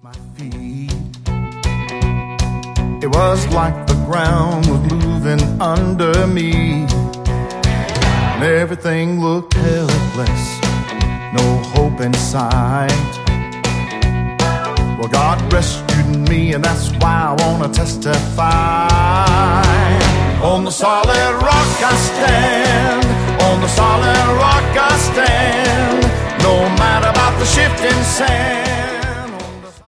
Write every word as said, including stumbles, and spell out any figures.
My feet. It was like the ground was moving under me, and everything looked helpless, no hope in sight. Well, God rescued me, and that's why I wanna testify. On the solid rock I stand, on the solid rock I stand, no matter about the shifting sand.